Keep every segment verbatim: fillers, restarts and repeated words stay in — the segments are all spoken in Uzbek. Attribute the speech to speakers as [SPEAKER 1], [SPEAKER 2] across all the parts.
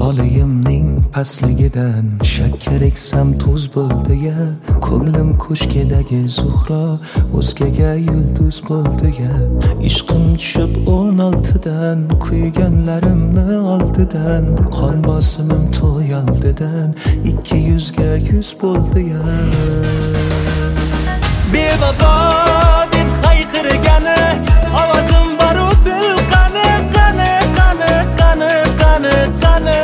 [SPEAKER 1] Olayimning pastligidan shakkar eksam tuz bo'ldi-ya. Ko'nglim ko'shkidagi Zuhro o'zgaga yulduz bo'ldi-ya. Ishqim tushib o'n oltidan, kuyganlarimni oldidan, qon bosimim to'y oldidan ikki yuzga yuz bo'ldi-ya. Bevafo deb hayqirgani ovozim bor-u dil qani qani qani qani qani qani.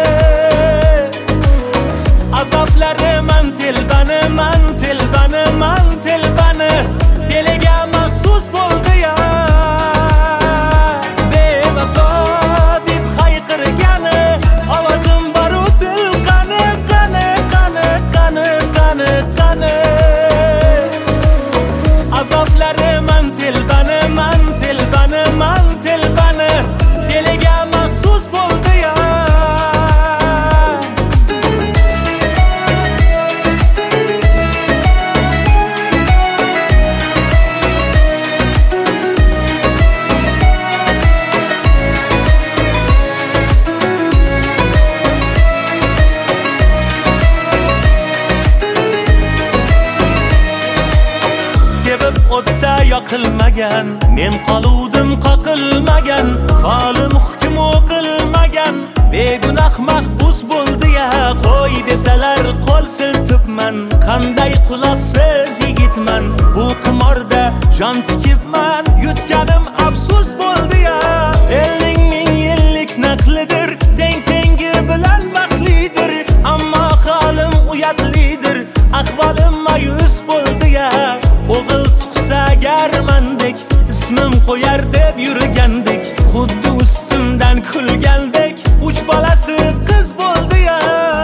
[SPEAKER 1] Azoblari man telbani man telbani man telbani diliga maxsus bo'ldi-ya. Bevafo deb hayqirgani ovozim bor-u dil qani qani qani qani qani qani. Azoblari man telbani man telbani man telbani diliga maxsus bo'ldi-ya. Sevib o'tda yoqilmagan, men qoluvdim qoqilmagan, qolim hukm o'qilmagan, begunoh mahbus bo'ldi-ya. Qo'y desalar qo'l siltibman, qanday quloqsiz yigitman, bu qimorda jon tikibman, yutganim afsus bo'ldi-ya. Elning ming yillik naqlidir, teng tengi bilan baxtlidir, ammo holim uyatlidir, ahvolim mayus bo'ldi-ya. O'g'il tuqsa garmandek, ismim qo'yar deb yurgandik, xuddi ustimdan kulgandek, uch bolasi qiz bo'ldi-ya.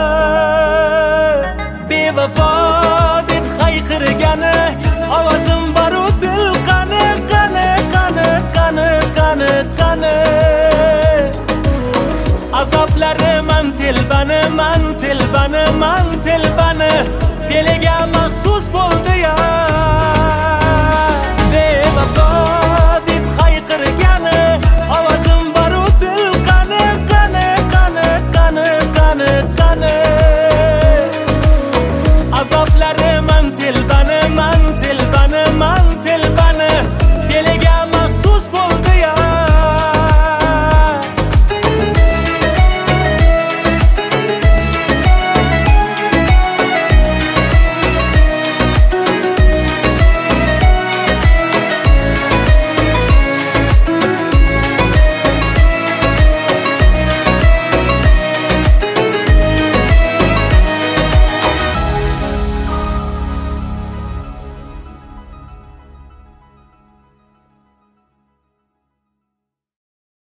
[SPEAKER 1] Bevafo deb hayqirgani ovozim bor-u dil qani qani qani qani qani qani. Azoblari man telbani man telbani man telbani diliga